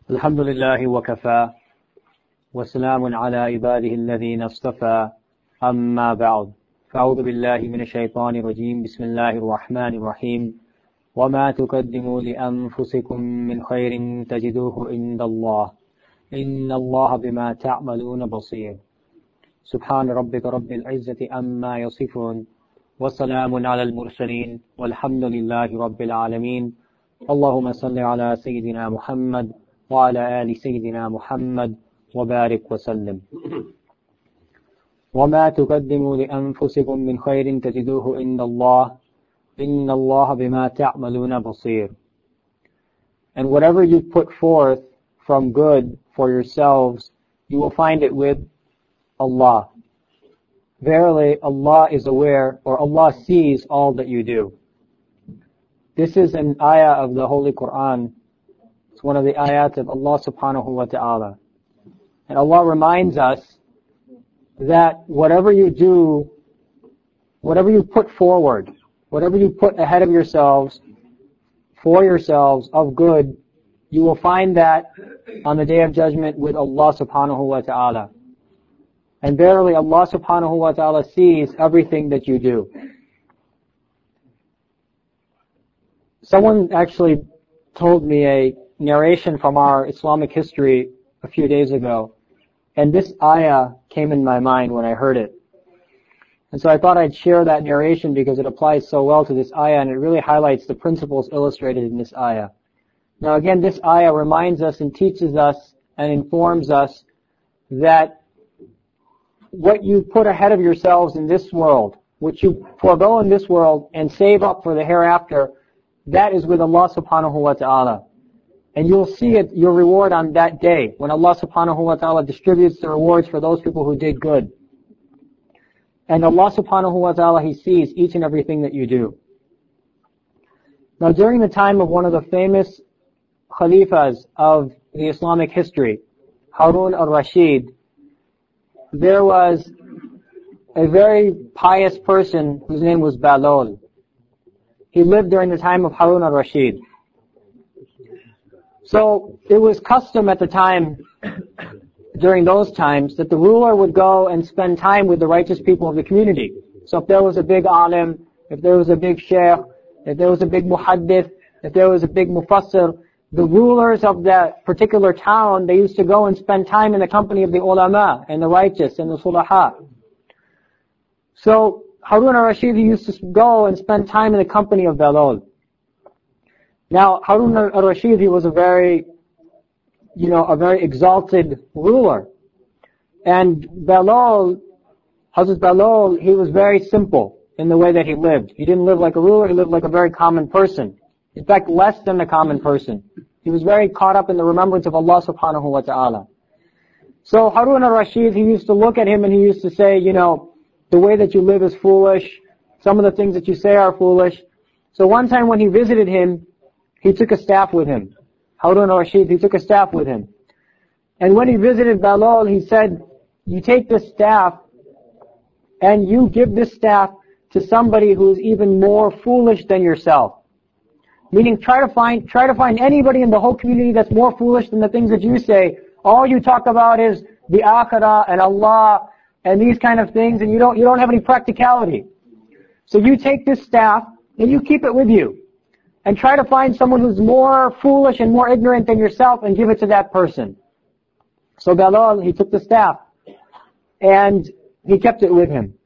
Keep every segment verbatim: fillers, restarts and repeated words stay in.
الحمد لله وكفى وسلام على عباده الذين اصطفى أما بعد فأعوذ بالله من الشيطان الرجيم بسم الله الرحمن الرحيم وما تقدموا لأنفسكم من خير تجدوه عند الله إن الله بما تعملون بصير سبحان ربك رب العزة أما يصفون وسلام على المرسلين والحمد لله رب العالمين اللهم صل على سيدنا محمد وعلى آل سيدنا محمد وبارك وسلم وما تقدموا لأنفسكم من خير تجدوه عند الله إن الله بما تعملون بصير. And whatever you put forth from good for yourselves, you will find it with Allah. Verily, Allah is aware, or Allah sees all that you do. This is an ayah of the Holy Quran. It's one of the ayat of Allah subhanahu wa ta'ala. And Allah reminds us that whatever you do, whatever you put forward, whatever you put ahead of yourselves, for yourselves of good, you will find that on the Day of Judgment with Allah subhanahu wa ta'ala. And verily Allah subhanahu wa ta'ala sees everything that you do. Someone actually told me a narration from our Islamic history a few days ago, and this ayah came in my mind when I heard it. And so I thought I'd share that narration because it applies so well to this ayah, and it really highlights the principles illustrated in this ayah. Now again, this ayah reminds us and teaches us and informs us that what you put ahead of yourselves in this world, what you forego in this world and save up for the hereafter, that is with Allah subhanahu wa ta'ala. And you'll see it, your reward on that day, when Allah subhanahu wa ta'ala distributes the rewards for those people who did good. And Allah subhanahu wa ta'ala, He sees each and everything that you do. Now during the time of one of the famous Khalifas of the Islamic history, Harun al-Rashid, there was a very pious person whose name was Balol. He lived during the time of Harun al-Rashid. So it was custom at the time, during those times, that the ruler would go and spend time with the righteous people of the community. So if there was a big alim, if there was a big sheikh, if there was a big muhaddith, if there was a big mufassir, the rulers of that particular town, they used to go and spend time in the company of the ulama and the righteous and the sulaha. So Harun al-Rashid, he used to go and spend time in the company of Balol. Now, Harun al-Rashid, he was a very, you know, a very exalted ruler. And Balol, Hazrat Balol, he was very simple in the way that he lived. He didn't live like a ruler, he lived like a very common person. In fact, less than a common person. He was very caught up in the remembrance of Allah subhanahu wa ta'ala. So Harun al-Rashid, he used to look at him and he used to say, you know, the way that you live is foolish. Some of the things that you say are foolish. So one time when he visited him, he took a staff with him. Harun al-Rashid, he took a staff with him. And when he visited Balol, he said, you take this staff and you give this staff to somebody who is even more foolish than yourself. Meaning try to find, try to find anybody in the whole community that's more foolish than the things that you say. All you talk about is the akhirah and Allah and these kind of things, and you don't, you don't have any practicality. So you take this staff and you keep it with you. And try to find someone who's more foolish and more ignorant than yourself and give it to that person. So Balal, he took the staff and he kept it with him.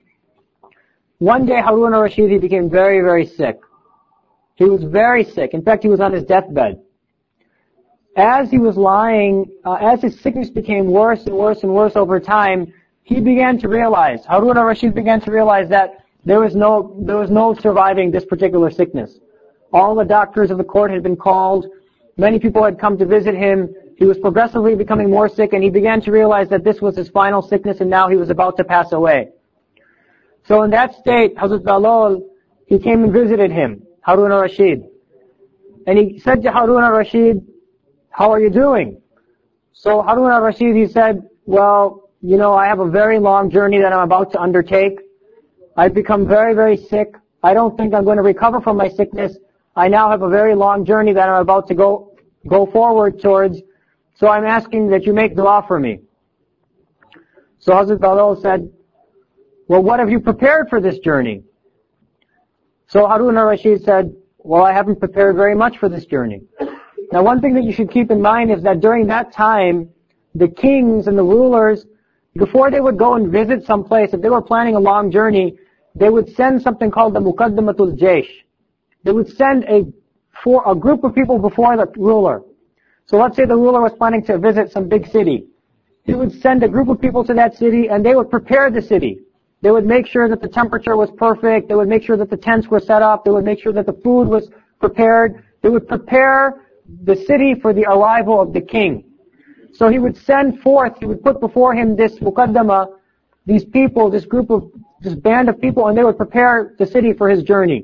One day Harun al-Rashid, he became very, very sick. He was very sick. In fact, he was on his deathbed. As he was lying, uh, as his sickness became worse and worse and worse over time, he began to realize, Harun al-Rashid began to realize that there was no, there was no surviving this particular sickness. All the doctors of the court had been called. Many people had come to visit him. He was progressively becoming more sick, and he began to realize that this was his final sickness, and now he was about to pass away. So in that state, Hazrat Balol, he came and visited him, Harun al-Rashid. And he said to Harun al-Rashid, how are you doing? So Harun al-Rashid, he said, well, you know, I have a very long journey that I'm about to undertake. I've become very, very sick. I don't think I'm going to recover from my sickness. I now have a very long journey that I'm about to go go forward towards, So I'm asking that you make dua for me. So Hazrat Balal said, well, what have you prepared for this journey? So Harun al-Rashid said, well, I haven't prepared very much for this journey. Now, one thing that you should keep in mind is that during that time, the kings and the rulers, before they would go and visit some place, if they were planning a long journey, they would send something called the Muqaddamatul Jaysh. They would send a, for, a group of people before the ruler. So let's say the ruler was planning to visit some big city. He would send a group of people to that city and they would prepare the city. They would make sure that the temperature was perfect. They would make sure that the tents were set up. They would make sure that the food was prepared. They would prepare the city for the arrival of the king. So he would send forth, he would put before him this muqaddama, these people, this group of, this band of people, and they would prepare the city for his journey.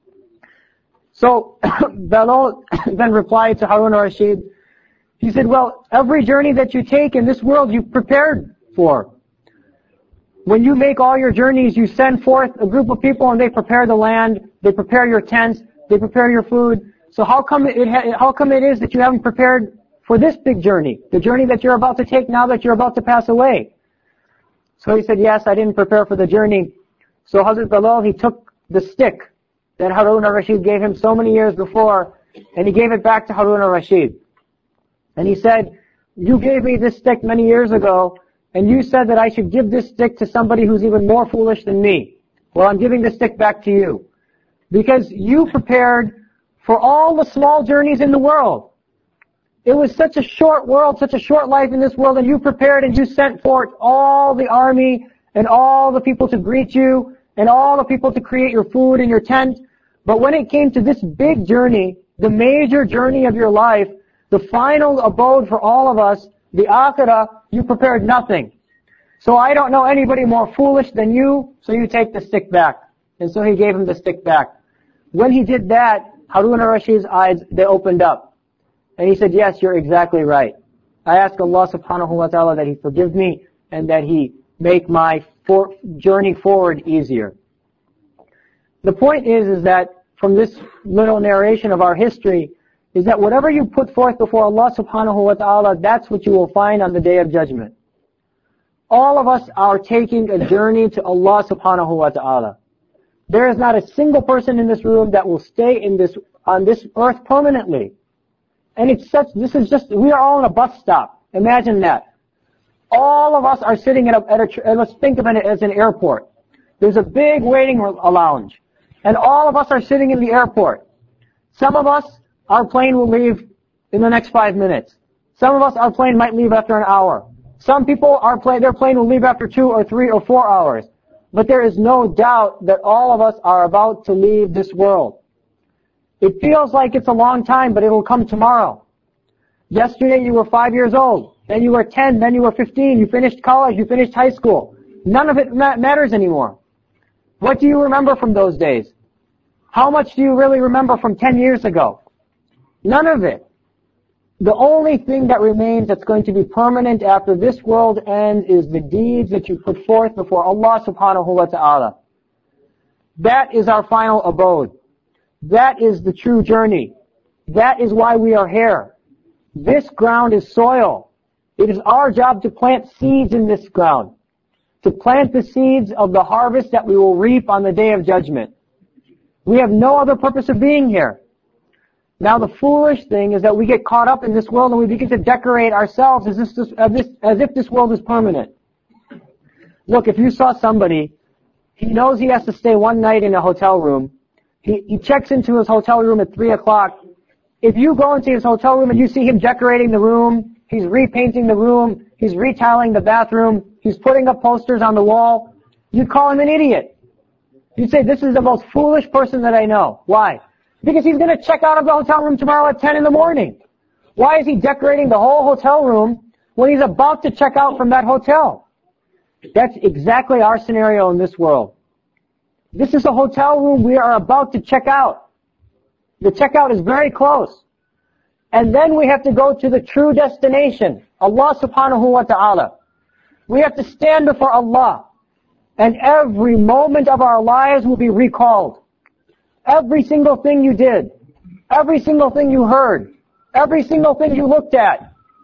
So Balal then replied to Harun al-Rashid. He said, well, every journey that you take in this world you've prepared for. When you make all your journeys, you send forth a group of people and they prepare the land, they prepare your tents, they prepare your food. So how come it, ha- how come it is that you haven't prepared for this big journey, the journey that you're about to take now that you're about to pass away? So he said, yes, I didn't prepare for the journey. So Hazrat Balal, he took the stick that Harun al-Rashid gave him so many years before, and he gave it back to Harun al-Rashid. And he said, you gave me this stick many years ago, and you said that I should give this stick to somebody who's even more foolish than me. Well, I'm giving the stick back to you. Because you prepared for all the small journeys in the world. It was such a short world, such a short life in this world, and you prepared and you sent forth all the army and all the people to greet you and all the people to create your food and your tent. But when it came to this big journey, the major journey of your life, the final abode for all of us, the akhirah, you prepared nothing. So I don't know anybody more foolish than you, so you take the stick back. And so he gave him the stick back. When he did that, Harun al-Rashid's eyes, they opened up. And he said, yes, you're exactly right. I ask Allah subhanahu wa ta'ala that He forgive me and that He make my for- journey forward easier. The point is, is that from this little narration of our history, is that whatever you put forth before Allah subhanahu wa ta'ala, that's what you will find on the Day of Judgment. All of us are taking a journey to Allah subhanahu wa ta'ala. There is not a single person in this room that will stay in this, on this earth permanently. And it's such, this is just, we are all in a bus stop. Imagine that. All of us are sitting at a, at a, let's think of it as an airport. There's a big waiting lounge. And all of us are sitting in the airport. Some of us, our plane will leave in the next five minutes. Some of us, our plane might leave after an hour. Some people, our plane, their plane will leave after two or three or four hours. But there is no doubt that all of us are about to leave this world. It feels like it's a long time, but it will come tomorrow. Yesterday you were five years old. Then you were ten. Then you were fifteen. You finished college. You finished high school. None of it ma- matters anymore. What do you remember from those days? How much do you really remember from ten years ago? None of it. The only thing that remains that's going to be permanent after this world ends is the deeds that you put forth before Allah subhanahu wa ta'ala. That is our final abode. That is the true journey. That is why we are here. This ground is soil. It is our job to plant seeds in this ground. To plant the seeds of the harvest that we will reap on the Day of Judgment. We have no other purpose of being here. Now the foolish thing is that we get caught up in this world and we begin to decorate ourselves as if this, as this, as if this world is permanent. Look, if you saw somebody, he knows he has to stay one night in a hotel room. He, he checks into his hotel room at three o'clock. If you go into his hotel room and you see him decorating the room, he's repainting the room, he's retiling the bathroom, he's putting up posters on the wall, you'd call him an idiot. You'd say, this is the most foolish person that I know. Why? Because he's going to check out of the hotel room tomorrow at ten in the morning. Why is he decorating the whole hotel room when he's about to check out from that hotel? That's exactly our scenario in this world. This is a hotel room we are about to check out. The checkout is very close. And then we have to go to the true destination, Allah subhanahu wa ta'ala. We have to stand before Allah. And every moment of our lives will be recalled. Every single thing you did, every single thing you heard, every single thing you looked at,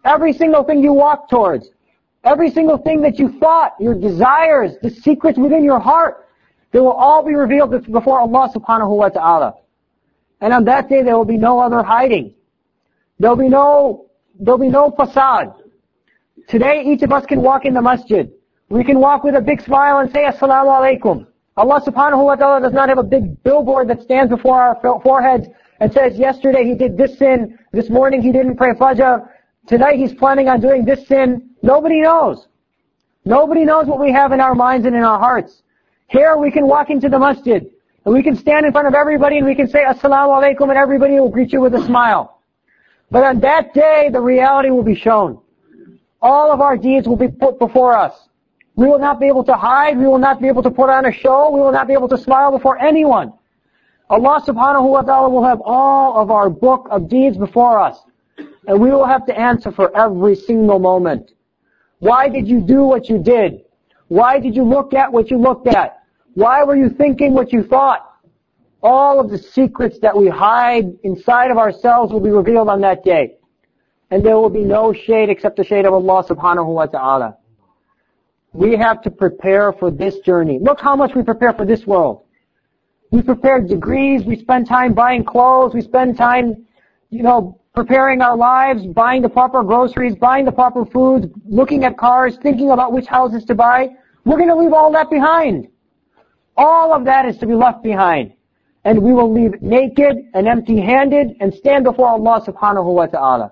Every single thing you walk towards, every single thing that you thought, your desires, the secrets within your heart, they will all be revealed before Allah subhanahu wa ta'ala. And on that day there will be no other hiding. There'll be no, there'll be no facade. Today each of us can walk in the masjid. We can walk with a big smile and say Assalamu alaikum. Allah subhanahu wa ta'ala does not have a big billboard that stands before our foreheads and says, yesterday he did this sin, this morning he didn't pray Fajr, tonight he's planning on doing this sin. Nobody knows. Nobody knows what we have in our minds and in our hearts. Here we can walk into the masjid, and we can stand in front of everybody and we can say Assalamu alaikum, and everybody will greet you with a smile. But on that day, the reality will be shown. All of our deeds will be put before us. We will not be able to hide. We will not be able to put on a show. We will not be able to smile before anyone. Allah subhanahu wa ta'ala will have all of our book of deeds before us. And we will have to answer for every single moment. Why did you do what you did? Why did you look at what you looked at? Why were you thinking what you thought? All of the secrets that we hide inside of ourselves will be revealed on that day. And there will be no shade except the shade of Allah subhanahu wa ta'ala. We have to prepare for this journey. Look how much we prepare for this world. We prepare degrees, we spend time buying clothes, we spend time, you know, preparing our lives, buying the proper groceries, buying the proper foods, looking at cars, thinking about which houses to buy. We're going to leave all that behind. All of that is to be left behind. And we will leave naked and empty-handed and stand before Allah subhanahu wa ta'ala.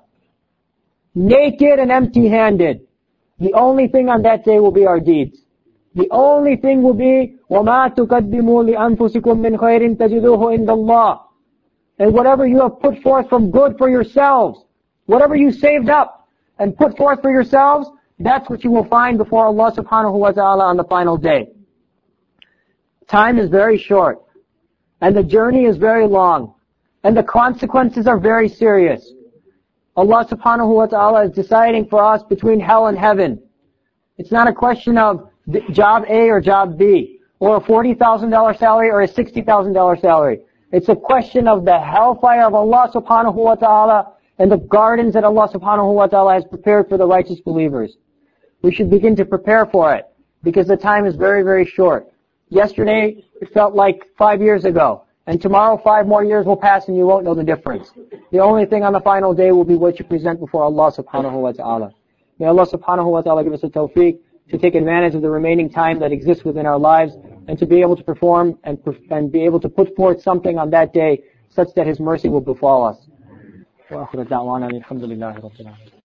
Naked and empty-handed. The only thing on that day will be our deeds. The only thing will be وَمَا تُقَدِّمُوا لِأَنفُسِكُم مِّنْ خَيْرٍ تَجِدُوهُ عِندَ اللَّهِ. And whatever you have put forth from good for yourselves, whatever you saved up and put forth for yourselves, that's what you will find before Allah subhanahu wa ta'ala on the final day. Time is very short, and the journey is very long, and the consequences are very serious. Allah subhanahu wa ta'ala is deciding for us between hell and heaven. It's not a question of job A or job B, or a forty thousand dollars salary or a sixty thousand dollars salary. It's a question of the hellfire of Allah subhanahu wa ta'ala and the gardens that Allah subhanahu wa ta'ala has prepared for the righteous believers. We should begin to prepare for it, because the time is very, very short. Yesterday, it felt like five years ago. And tomorrow, five more years will pass and you won't know the difference. The only thing on the final day will be what you present before Allah subhanahu wa ta'ala. May Allah subhanahu wa ta'ala give us a tawfiq to take advantage of the remaining time that exists within our lives, and to be able to perform and, and be able to put forth something on that day such that His mercy will befall us.